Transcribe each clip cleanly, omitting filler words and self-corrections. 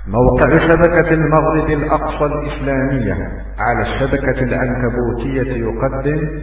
موقع شبكة المغرب الأقصى الإسلامية على الشبكة العنكبوتية يقدم.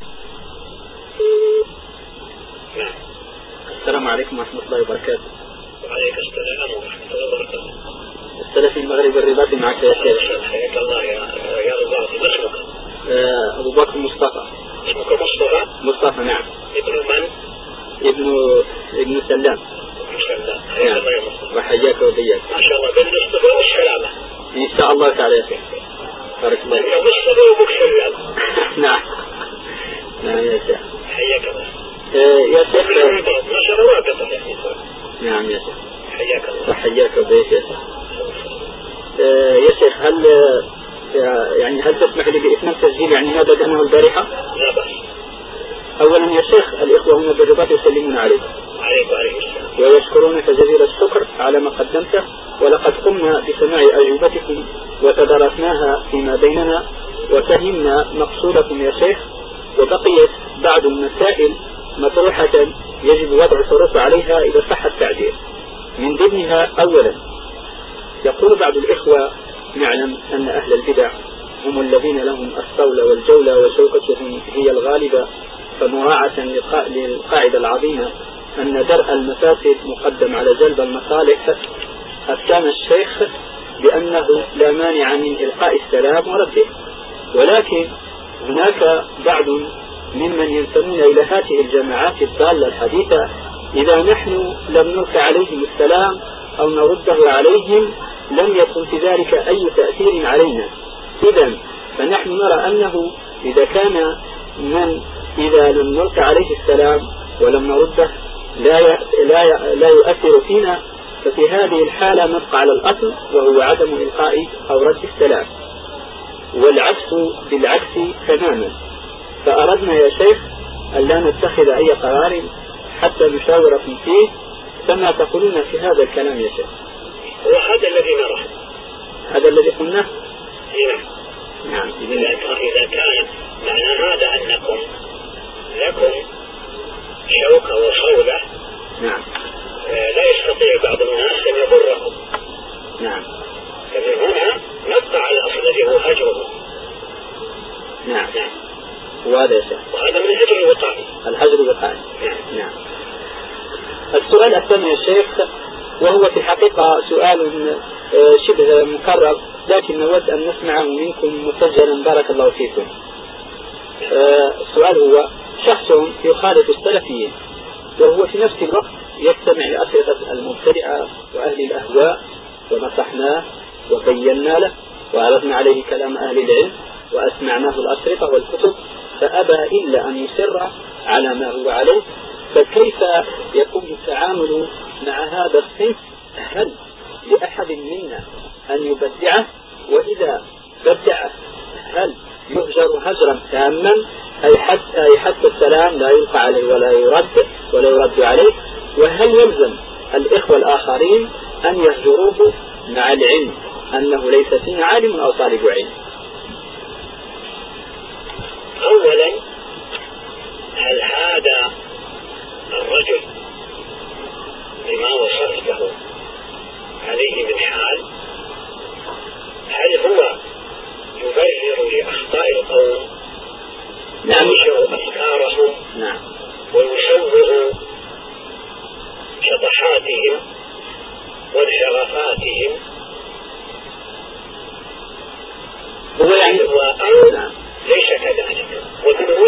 السلام عليكم ورحمة الله وبركاته. وعليكم السلام ورحمة الله وبركاته. السلفي المغربي الرباطي معك يا شيخ. حياك الله يا رب. ما اسمك؟ أبو بكر مصطفى. اسمك مصطفى؟ مصطفى نعم. ابن من؟ ابن سلام. إن شاء الله. حياك الله يا مصطفى. وحياك وبياك. ما شاء الله بن مصطفى والسلامة. إن شاء الله تعالى يا شيخ. بارك الله فيك. مصطفى وابوك سلام. نعم. نعم يا شيخ. حياك الله. يا شيخ. ما شاء الله رابطة يا أخي. نعم يا شيخ. حياك الله. وحياك وبياك يا شيخ. يا شيخ هل تسمح لي بإتمام تسجيل ما بدأناه البارحة؟ لا بأس. أولا يا شيخ الإخوة هنا بالرباط يسلمون عليك. عليكم السلام. ويشكرونك جزيل الشكر على ما قدمته، ولقد قمنا بسماع أجوبتكم وتدارسناها فيما بيننا وفهمنا مقصودكم يا شيخ، وبقيت بعض المسائل مطروحة يجب وضع الحروف عليها إذا صح التعبير. من ضمنها أولا يقول بعض الإخوة: نعلم أن أهل البدع هم الذين لهم الصولة والجولة وشوكتهم هي الغالبة، فمراعاة للقاعدة العظيمة أن درء المفاسد مقدم على جلب المصالح، أفتانا الشيخ بأنه لا مانع من إلقاء السلام ورده، ولكن هناك بعض ممن ينتمون إلى هذه الجماعات الضالة الحديثة إذا نحن لم نلقي عليهم السلام أو نرده عليهم لم يكن في ذلك أي تأثير علينا. إذن فنحن نرى أنه إذا لم نلقي عليه السلام ولم نرده لا يؤثر فينا، ففي هذه الحالة نبقى على الأصل وهو عدم إلقاء أو رد السلام، والعكس بالعكس تماما. فأردنا يا شيخ أن لا نتخذ أي قرار حتى نشاوركم فيه، فما تقولون في هذا الكلام يا شيخ؟ وهذا الذي نراه، هذا الذي قلناه. نعم. إذا كان معنى هذا أنكم لكم شوكة وصولة، نعم، لا يستطيع بعض الناس أن يضرهم. نعم. فمن هنا نبقى على الأصل الذي هو هجره. نعم. وهذا يا شيخ. وهذا من الهجر الوقائي. الهجر الوقائي. نعم. السؤال الثاني يا شيخ، وهو في الحقيقة سؤال شبه مكرر، لكن نود أن نسمعه منكم مسجلا بارك الله فيكم. السؤال هو: شخص يخالف السلفيين وهو في نفس الوقت يستمع لأسئلة المبتدعة وأهل الأهواء، ونصحناه وبينا له وعرضنا عليه كلام أهل العلم وأسمعناه الأشرطة والكتب، فأبى إلا أن يسر على ما هو عليه، فكيف يكون التعامل مع هذا الصنف؟ هل لأحد منا أن يبدعه؟ وإذا بدعه هل يهجر هجرا تاما، أي حتى السلام لا يلقى عليه ولا يرد عليه؟ وهل يلزم الإخوة الآخرين أن يهجروه مع العلم أنه ليس فينا عالم أو طالب علم؟ أولا، هل هذا الرجل بما وصفته عليه من حال، هل هو يبرر لأخطاء القوم؟ نعم. وينشر أفكارهم؟ نعم. ويسوغ شطحاتهم وانحرافاتهم؟ هو أو ليس كذلك؟ ومن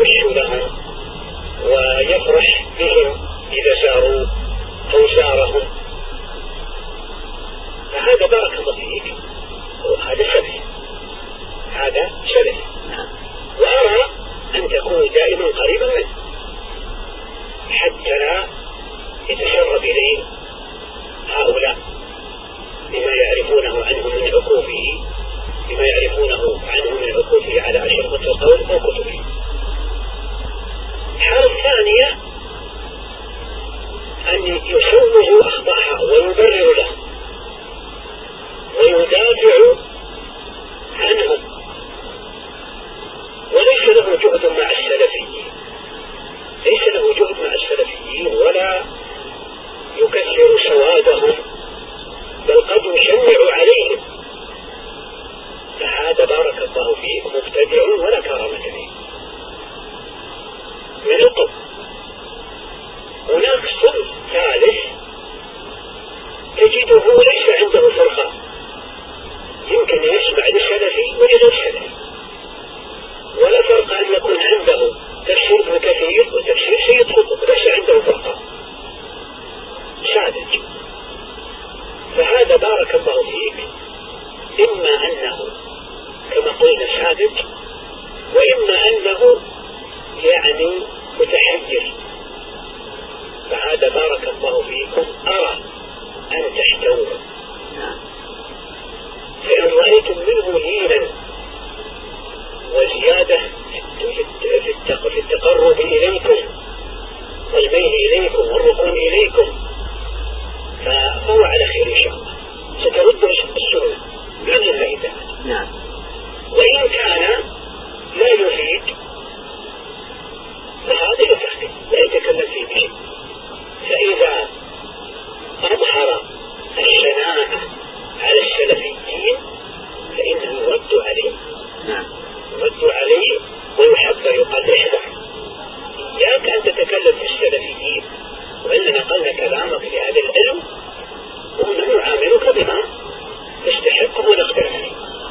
يخش لهم ويفرح بهم إذا ساروا أو سارهم، فهذا بارك الله فيك هذا سلف، هذا سلف. وأرى أن تكون دائما قريبا منه حتى لا يتسرب إليه هؤلاء بما يعرفونه عنه من عقوبه، بما يعرفونه عنه من عقوبه على أشرطة القول أو كتبه. الحالة الثانية أن يسوغ أخطاءها ويبرر له ويدافع عنهم، وليس له جهد مع السلفيين، ليس له جهد مع السلفيين ولا يكثر سوادهم، بل قد يشنع عليهم، فهذا بارك الله فيه مبتدع ولا كرامة فيه من الطب. هناك صنف ثالث تجده ليس عنده فرقة، يمكن يسمع للسلفي ولغير سلفي، ولا فرق أن يكون عنده تفسير ابن كثير وتفسير سيد قطب، ليس عنده فرقة، ساذج. فهذا بارك الله فيك إما أنه كما قلنا ساذج، وإما أنه يعني متحجر. فهذا بارك الله فيكم أرى أن تحتوه، فإن رأيتم منه لينا وزيادة في التقرب إليكم والميل إليكم والركون إليكم، فهو على خير إن شاء الله، سترد السنة بإذن الله تعالى. وإن كان لا يفيد فهذا يفهم لا يتكلم فيه بشيء. فإذا أظهر الشناعة على السلفيين فإنه يرد عليه، يرد عليه ويحذر، يقال احذر، إياك أن تتكلم في السلفيين، وإن نقلنا كلامك في هذا العلم وأنه يعاملك بما تستحق ونقدر عليه.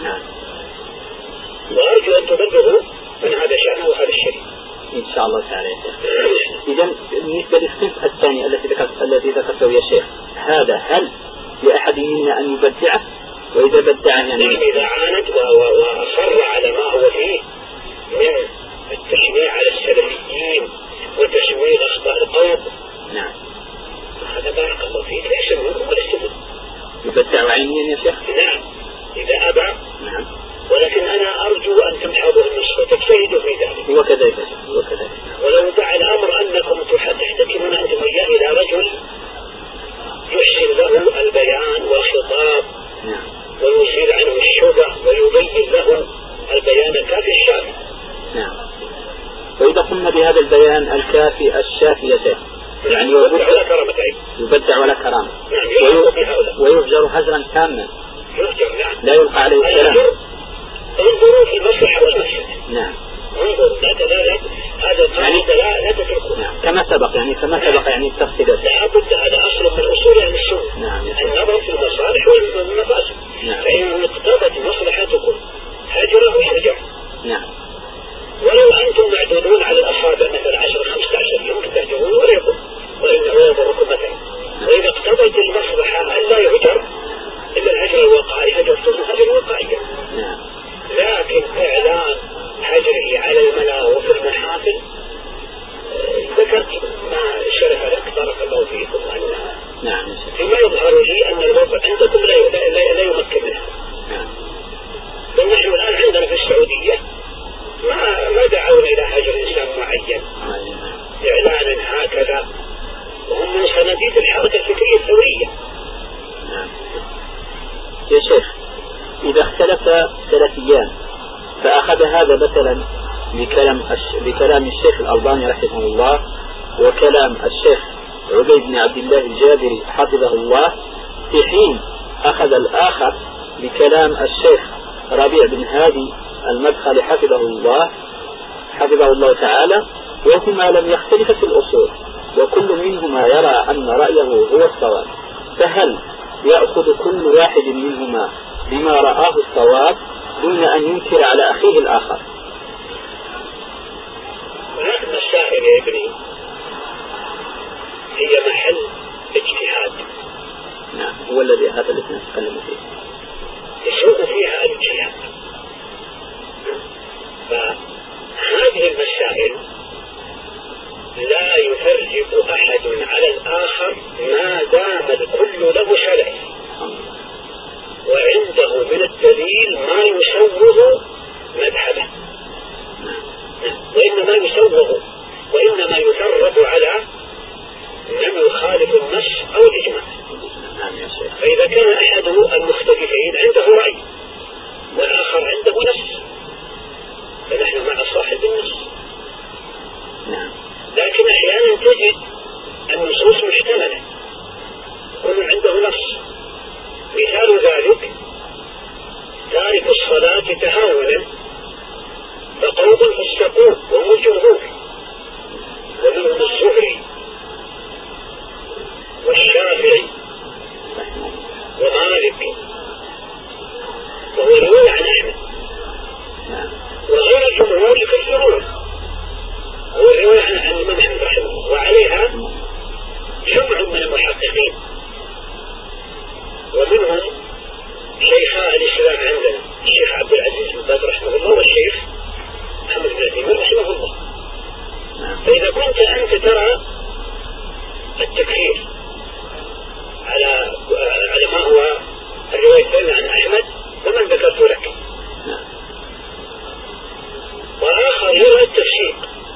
وأرجو أن تبلغوا من هذا شأنه وهذا الشيء إن شاء الله تعالى. إذن بالنسبة للصنف الثاني الذي ذكرته يا شيخ، هذا هل لأحد منا أن يبدعه؟ وإذا بدعه يعني إذا عاند وأصر على ما هو فيه من التشنيع على السلفيين وتشويه أخطاء القوم، هذا بارك الله فيك ليس منكم ولا منكم. يبدع عينيا يا شيخ؟ نعم إذا أبى. ولكن أنا أرجو أن تمحضوا النصف وتجتهدوا في ذلك. وكذلك ولو دعا الأمر أنكم تحتكمون أنتم وإياه إلى رجل يحسن له البيان والخطاب ويزيل عنه الشبه ويبين له البيان الكافي الشافي. وإذا قمنا بهذا البيان الكافي الشافي يا شيخ، يعني يبدع ولا كرامة أي، يبدع ولا كرامة، ويهجر هجرا تاما، لا يلقى عليه السلام. انظروا في المصلحة والمفسدة. انظروا هذا يعني لا تتركوا. كما سبق يعني التفصيلات. لا بد، هذا أصل من أصول أهل السنة، النظر في المصالح والمفاسد. فإن اقتضت مصلحتكم هجره يرجع. ولو أنتم معدودون على الأصابع مثلا 10-15 يوم تهجرون ولا يقول وإنه يضركم مثلا. وإذا اقتضت المصلحة أن لا يهجر إلا الهجر الوقائي هجرتم الهجر الوقائي. لكن إعلان هجره على الملا وفي المحافل، ذكرت ما شرف لك بارك الله فيكم أن فيما يظهر لي أن الوضع عندكم لا يمكن منها. ونحن الآن عندنا في السعودية ما دعونا إلى هجر إنسان معين إعلانا هكذا، وهم من صناديد الحركة الفكرية الثورية. يا شيخ، إذا اختلف سلفيان فأخذ هذا مثلا بكلام الشيخ الألباني رحمه الله وكلام الشيخ عبيد بن عبد الله الجابري حفظه الله، في حين أخذ الآخر بكلام الشيخ ربيع بن هادي المدخل حفظه الله تعالى، وهما لم يختلف في الأصول وكل منهما يرى أن رأيه هو الصواب، فهل يأخذ كل واحد منهما بما رآه الصواب دون أن ينكر على أخيه الآخر؟ يسوغ، وإنما يدرب على من يخالف النص أو الإجماع. فإذا كان أحد المختلفين عنده رأي والآخر عنده نص فنحن مع صاحب النص. لكن أحيانا تجد النصوص محتملة كل عنده نص. مثال ذلك تارك الصلاة تهاونا فقوم فسقوه وهم الجمهور، ومنهم الزهري والشافعي ومالك، وهو رواية عن أحمد، وغير الجمهور يكفرون، هو رواية عن الإمام أحمد رحمه الله، وعليها جمع من المحققين، ومنهم شيخاء الإسلام عندنا الشيخ عبد العزيز بن باز رحمه الله والشيخ محمد بن عثيمين رحمه الله. فإذا كنت أنت ترى التكفير على ما هو الرواية الثانية عن أحمد ومن ذكرت لك، وآخر يرى التفسيق،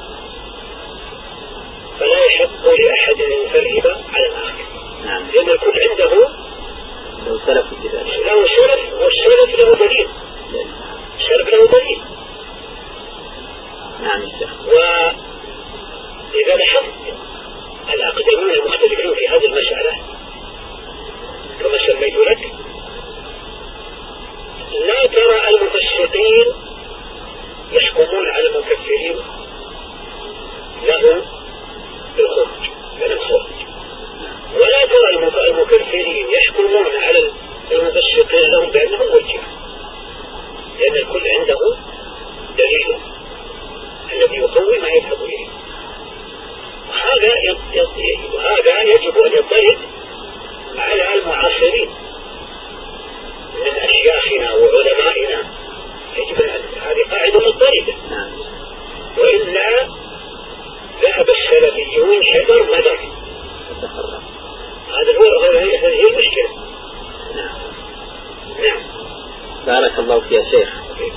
فلا يحق لأحد أن يفرد على الآخر، لأن الكل عنده سلف له سلف، والسلف له دليل، السلف له دليل. وإذا لاحظت الأقدمين المختلفين في هذه المسألة كما سميت لك، لا ترى المفسقين يحكمون على المكفرين له بالخروج من الخروج، ولا ترى المكفرين يحكمون على المفسقين لهم بأنهم مرجئة، لأن الكل عنده دليل الذي يقوي ما يذهب إليه. وهذا يجب أن يضطرد على المعاصرين من أشياخنا وعلمائنا، يجب أن هذه قاعدة مضطردة، وإلا ذهب السلفيون شجر مدر. هذه المشكلة. نعم. بارك الله فيك يا شيخ.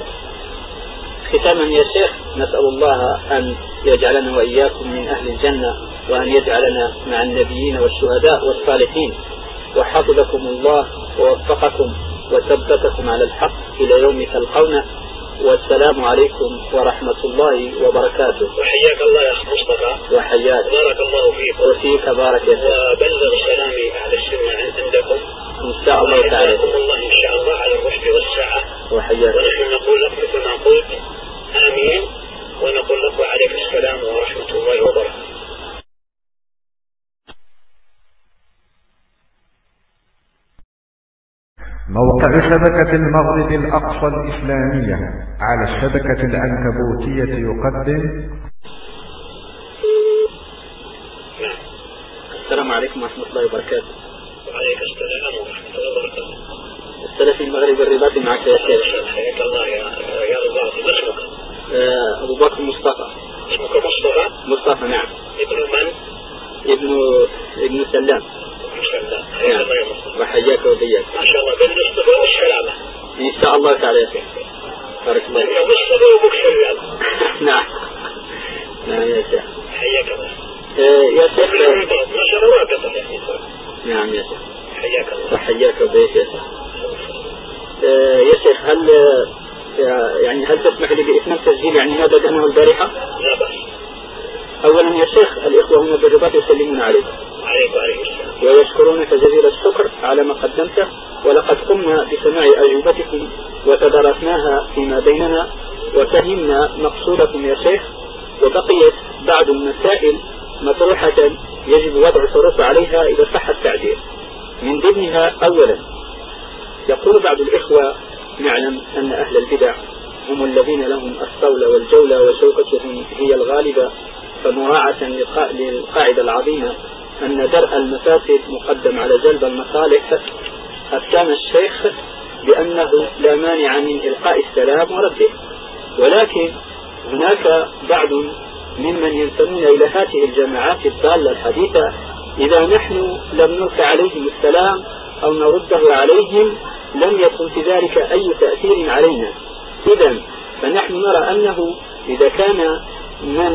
ختاما يا شيخ، نسأل الله أن يجعلنا وإياكم من أهل الجنة، وأن يجعلنا مع النبيين والشهداء والصالحين، وحفظكم الله ووفقكم وثبتكم على الحق إلى يوم تلقونه، والسلام عليكم ورحمة الله وبركاته. وحياك الله يا أخ مصطفى. وحياك. بارك الله فيك. وفيك بارك يا شيخ. وبلغ سلامي أهل السنة عندكم إن شاء الله تعالى. وحياكم الله إن شاء الله على الرشد والسعة. وحياك. ونحن نقول لك مثل ما قلت آمين، ونقول لك وعليك السلام ورحمة الله وبركاته. موقع شبكة المغرب الأقصى الإسلامية على الشبكة العنكبوتية يقدم. السلام عليكم ورحمة الله وبركاته. وعليك السلام ورحمة الله وبركاته. السلفي المغربي الرباطي معك يا شيخ. حياك الله يا رباطي. ما اسمك؟ أبو بكر مصطفى. اسمك مصطفى؟ مصطفى نعم. ابن من؟ ابن سلام. سلام. حياك الله يا مصطفى. وحياك وبياك. ما شاء الله بالمصطفى والسلامة. إن شاء الله تعالى يا شيخ. بارك الله فيك. مصطفى وابوك سلام. نعم. نعم يا شيخ. حياك الله. يا شيخ. ما شاء الله رابطة يا شيخ. نعم يا شيخ. حياك الله. وحياك وبياك يا شيخ. يا شيخ هل تسمح لي بإتمام تسجيل ما بدأناه البارحة؟ لا بأس. أولا يا شيخ، الإخوة هنا بالرباط يسلمون عليك. عليكم السلام. ويشكرونك جزيل الشكر على ما قدمته، ولقد قمنا بسماع أجوبتكم وتدارسناها فيما بيننا وفهمنا مقصودكم يا شيخ، وبقيت بعض المسائل مطروحة يجب وضع الحروف عليها إذا صح التعبير. من ضمنها أولا، يقول بعض الإخوة: نعلم أن أهل البدع هم الذين لهم الصولة والجولة وشوكتهم هي الغالبة، فمراعاة للقاعدة العظيمة أن درء المفاسد مقدم على جلب المصالح، أفتانا الشيخ بأنه لا مانع من إلقاء السلام ورده، ولكن هناك بعض ممن ينتمون إلى هذه الجماعات الضالة الحديثة، إذا نحن لم نلقي عليهم السلام أو نرده عليهم لم يكن في ذلك أي تأثير علينا. إذن فنحن نرى أنه إذا كان من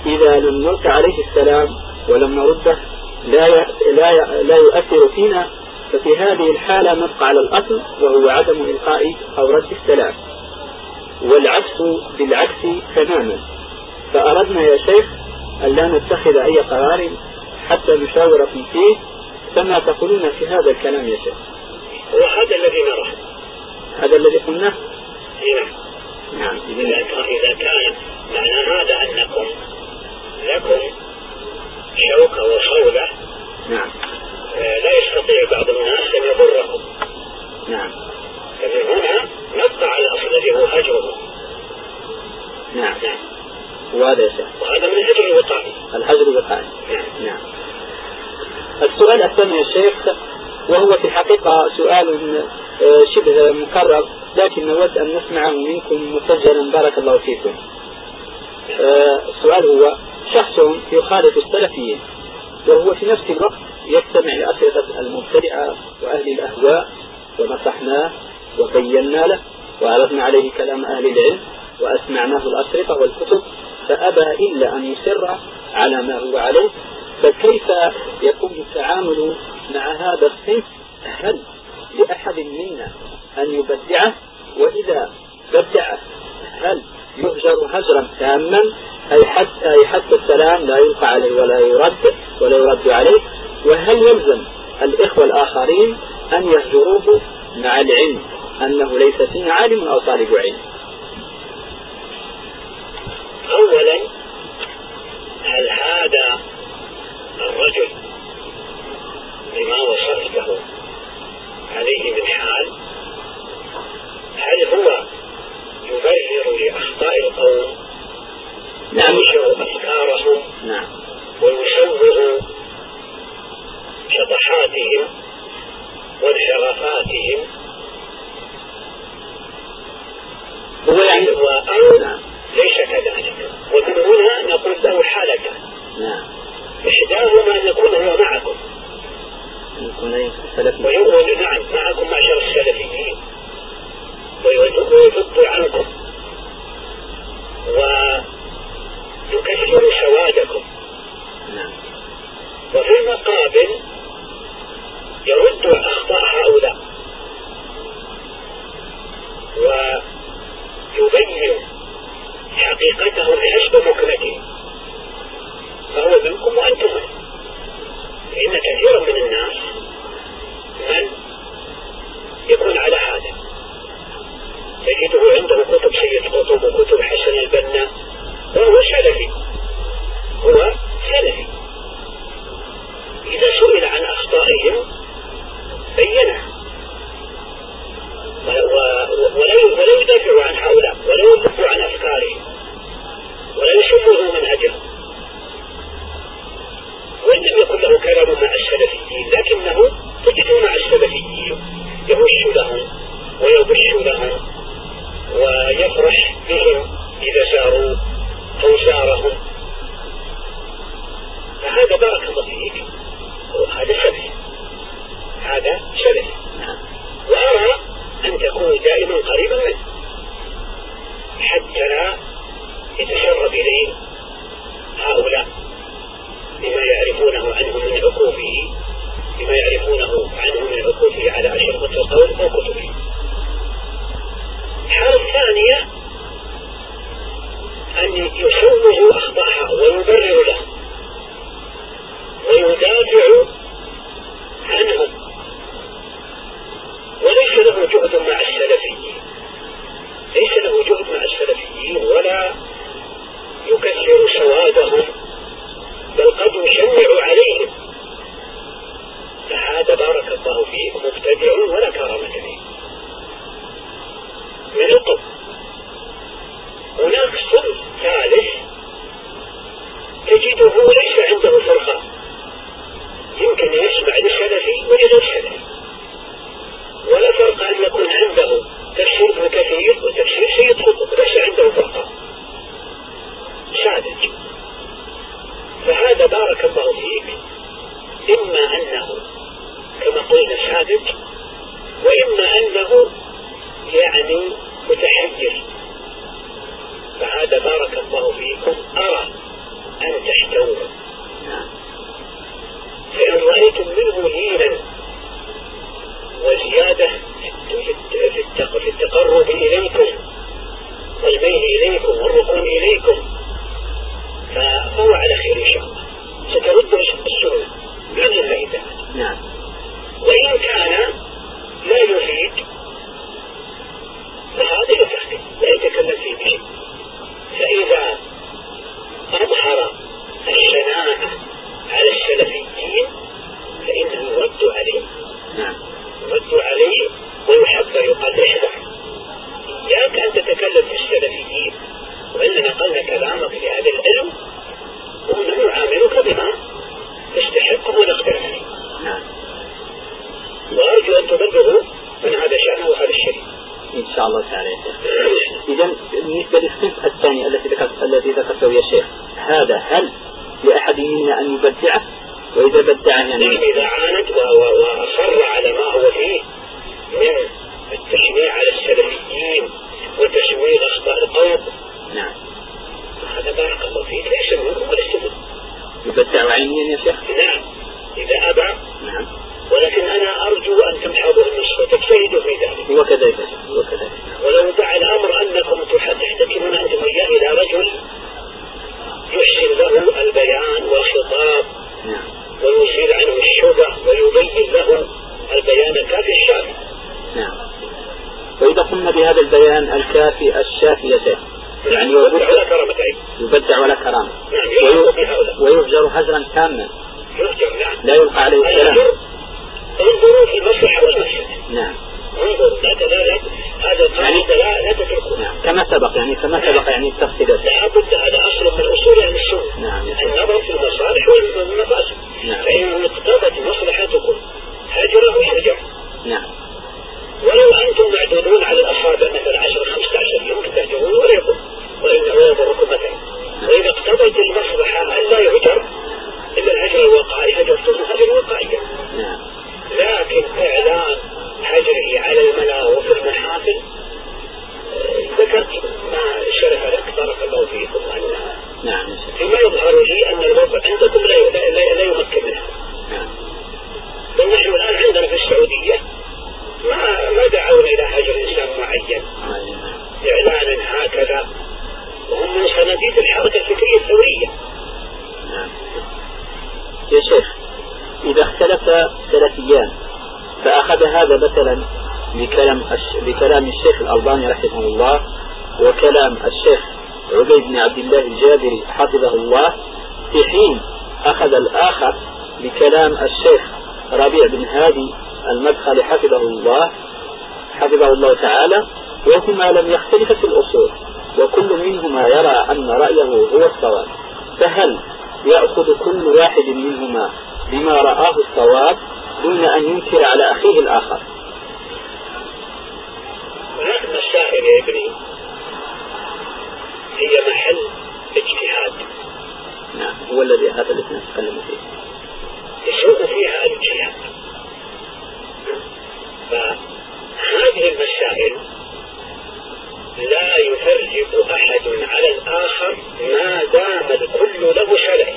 إذا لم نلقي عليه السلام ولم نرده لا يؤثر فينا، ففي هذه الحالة نبقى على الأصل وهو عدم إلقاء أو رد السلام. والعكس بالعكس تماما. فأردنا يا شيخ أن لا نتخذ أي قرار حتى نشاوركم فيه، فما تقولون في هذا الكلام يا شيخ؟ وهذا الذي نراه، هذا الذي قلناه. نعم. إذا كان معنى هذا أنكم لكم شوكة وصولة، نعم، لا يستطيع بعض الناس أن يضرهم، نعم، فمن هنا نبقى على الأصل الذي هو هجره. نعم، وهذا يا شيخ، وهذا من الهجر الوقائي. الهجر الوقائي. نعم. السؤال الثاني يا شيخ، وهو في الحقيقة سؤال شبه مكرر، لكن نود أن نسمعه منكم مسجلا بارك الله فيكم. السؤال هو: شخص يخالف السلفيين وهو في نفس الوقت يستمع لأسئلة المبتدعة وأهل الأهواء، ونصحناه وبينا له وعرضنا عليه كلام أهل العلم وأسمعناه الأشرطة والكتب، فأبى إلا أن يسر على ما هو عليه. فكيف يكون التعامل مع هذا الصنف؟ هل لأحد منا أن يبدعه؟ وإذا بدعه هل يهجر هجرا تاما، أي حتى السلام لا يلقى عليه ولا يرد عليه؟ وهل يلزم الإخوة الآخرين أن يهجروه مع العلم أنه ليس فينا عالم أو طالب علم؟ أولا، هل هذا الرجل بما وصفته عليه من حال، هل هو يبرر لأخطاء القوم؟ نعم، وينشر أفكارهم، نعم، ويسوغ شطحاتهم وانحرافاتهم، هو يعني أو ليس كذلك؟ ومن هنا نقول له حالتان. نعم. إحداهما أن يكون هو معكم، ويقول نعم معكم معشر السلفيين، ويضد عنكم ويكسر سوادكم، وفي المقابل يرد أخطاء هؤلاء ويبين حقيقتهم حسب مكنتهم، فهو منكم وأنتم منه. فإن كثيرا من الناس من يكون على هذا، تجده عنده كتب سيد قطب وكتب حسن البنا، وهو سلفي، هو سلفي. إذا سئل عن أخطائهم بينها، ولا يدافع عن هؤلاء، ولا يدافع عن أفكارهم، ولا يشبه منهجهم، وإن لم يكن له كلام مع السلفيين، لكنه تجده مع السلفيين يهش لهم ويبش لهم ويفرح بهم إذا ساروا أو سارهم. فهذا بارك الله فيك، هذا سلفي، هذا سلفي. وأرى أن تكون دائما قريبا منه حتى لا يتسرب إليه هؤلاء بما يعرفونه عنه من عقوبه، بما يعرفونه عنه من عقوبه على أشرطة القول أو كتبه. الحالة الثانية أن يسوغ أخطاءها ويبرر له ويدافع عنهم، وليس له جهد مع السلفيين، ليس له جهد مع السلفيين، ولا يكثر سوادهم، بل قد يشنع عليهم. فهذا بارك الله فيه مبتدع ولا كرامة فيه من الطب. هناك صنف ثالث تجده ليس عنده فرقة، يمكن يسمع للسلفي ولغير سلفي، ولا فرق أن يكون عنده تفسير ابن كثير وتفسير سيد قطب، ليس عنده فرقة، ساذج. فهذا بارك الله فيك إما أنه كما قلنا ساذج، وإما أنه يعني متحجر. فهذا بارك الله فيكم أرى إذا بدع يعني إذا عاند وأصر على ما هو فيه من التشنيع على السلفيين وتشويه أخطاء القوم. نعم. هذا بارك الله فيك ليس منكم ولا استفد. يبدع عينيا يا شيخ؟ نعم إذا أبى. نعم. ولكن أنا أرجو أن تمحضوا النصف وتجتهدوا في ذلك. وكذلك. ولو دعا الأمر أنكم تحتكمون أنتم وإياه إلى رجل يحسن له البيان والخطاب ويزيل عنه الشبه ويبين له البيان الكافي الشافي. نعم. وإذا قمنا بهذا البيان الكافي الشافي يا شيخ يعني يبدع ولا كرامة أي. يبدع ولا كرامة. نعم. ويهجر هجرا تاما. يهجر. نعم. لا يلقى عليه السلام. انظروا في المصلحة والمفسدة. نعم. انظروا لا هذا القاعدة لا تتركوا. نعم. كما سبق يعني التفصيلات. لا بد هذا أصل من أصول أهل السنة. نعم. النظر في المصالح والمفاسد. نعم. فإن اقتضت مصلحتكم هجره يرجع. نعم. ولو أنتم معدودون على الأصابع مثلا 10-15 يوم تهجرون وليكن وإنه يضركم مثلا. وإذا اقتضت المصلحة أن لا يهجر إلا الهجر الوقائي هجرتم هجر وقائي. نعم. لكن إعلان هجره على الملا وفي المحافل ذكرت ما شرح لك بارك الله فيكم أنها نعم. فيما يظهر لي أن الوضع عندكم لا يمكن منها. نعم. فنحن الآن عندنا في السعودية ما دعونا إلى هجر إنسان معين إعلانا هكذا وهم من صناديد الحركة الفكرية الثورية. نعم. يا شيخ إذا اختلف سلفيان فأخذ هذا مثلا بكلام الشيخ الألباني رحمه الله وكلام الشيخ عبيد بن عبد الله الجابري حفظه الله في حين أخذ الآخر بكلام الشيخ ربيع بن هادي المدخل حفظه الله تعالى وهما لم يختلف في الأصول وكل منهما يرى أن رأيه هو الصواب فهل يأخذ كل واحد منهما بما رآه الصواب دون أن ينكر على أخيه الآخر؟ هذه المسائل يا ابني هي محل اجتهاد. نعم. هو الذي هذا الذي نتكلم فيه يسوق فيها الاجتهاد. فهذه المسائل لا يفرق أحد على الآخر ما دام الكل له شرع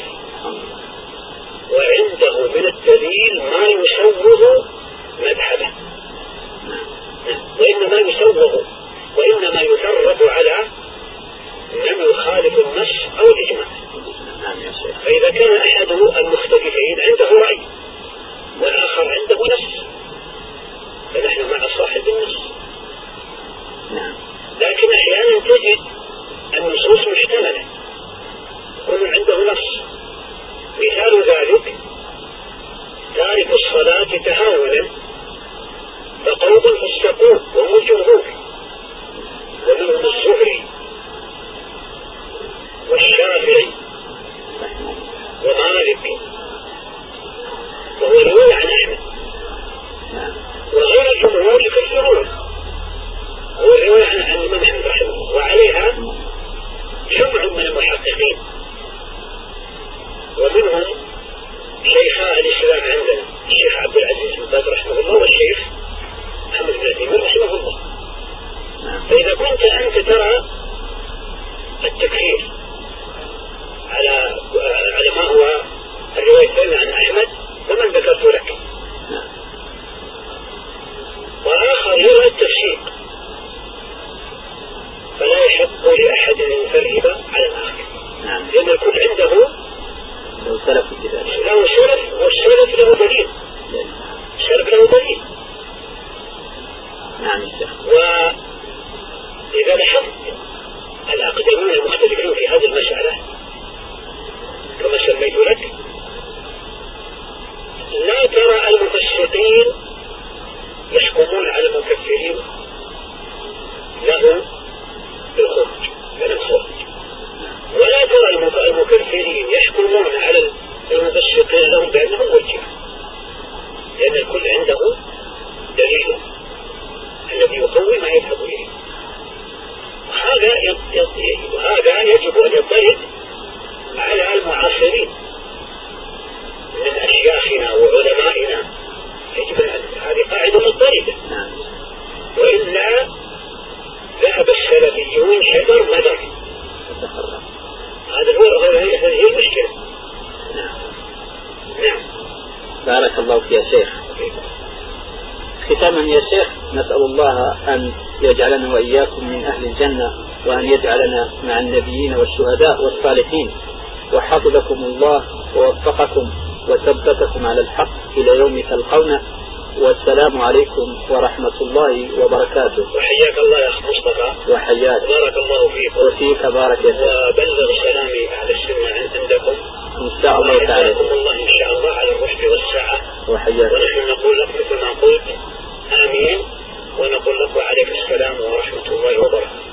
وعنده من الدليل ما يسوغ مذهبه وإنما يفرق على من يخالف النص أو الإجماع. فإذا كان أحد المختلفين عنده رأي والآخر عنده نص فنحن مع صاحب النص. لكن أحيانا تجد النصوص محتملة كل عنده نص. مثال ذلك تارك الصلاة تهاونا فقوم فسقوه وهم الجمهور ومنهم الزهري والشافعي ومالك وهو رواية عن أحمد وغير الجمهور يكفرون هو رواية عن الإمام أحمد رحمه الله وعليها جمع من المحققين ومنهم شيخا الإسلام عندنا الشيخ عبد العزيز بن باز رحمه الله والشيخ محمد بن عثيمين رحمه الله. فإذا كنت أنت ترى التكفير على ما هو الرواية الثانية عن أحمد ومن ذكرت لك وآخر يرى التفسيق فلا يحق لأحد أن يفرق على الآخر لأن الكل عنده له شرف والشرف له دليل. الشرف له دليل. وإذا لاحظت الأقدمين المختلفين في هذه المسألة كما سميت لك لا ترى المفسقين يحكمون على المكفرين له بالخروج من الخروج ولا ترى المكفرين يحكمون على المفسقين لهم بأنهم مرجئة لأن الكل عنده دليل الذي يقوي ما يذهب إليه. وهذا يجب أن يضطرد على المعاصرين من أشياء هذه المشكلة. نعم. بارك الله فيك يا شيخ. ختاما يا شيخ، نسأل الله أن يجعلنا وإياكم من أهل الجنة، وأن يجعلنا مع النبيين والشهداء والصالحين، وحفظكم الله ووفقكم وثبتكم على الحق إلى يوم تلقونه. والسلام عليكم ورحمة الله وبركاته. وحياك الله يا أخ مصطفى. وحياك. بارك الله فيك. وفيك بارك يا شيخ. وبلغ سلامي أهل السنة عندكم إن شاء الله تعالى. وحياكم الله إن شاء الله على الرشد والسعة. وحياك. ونحن نقول لك مثل ما قلت آمين، ونقول لك وعليك السلام ورحمة الله وبركاته.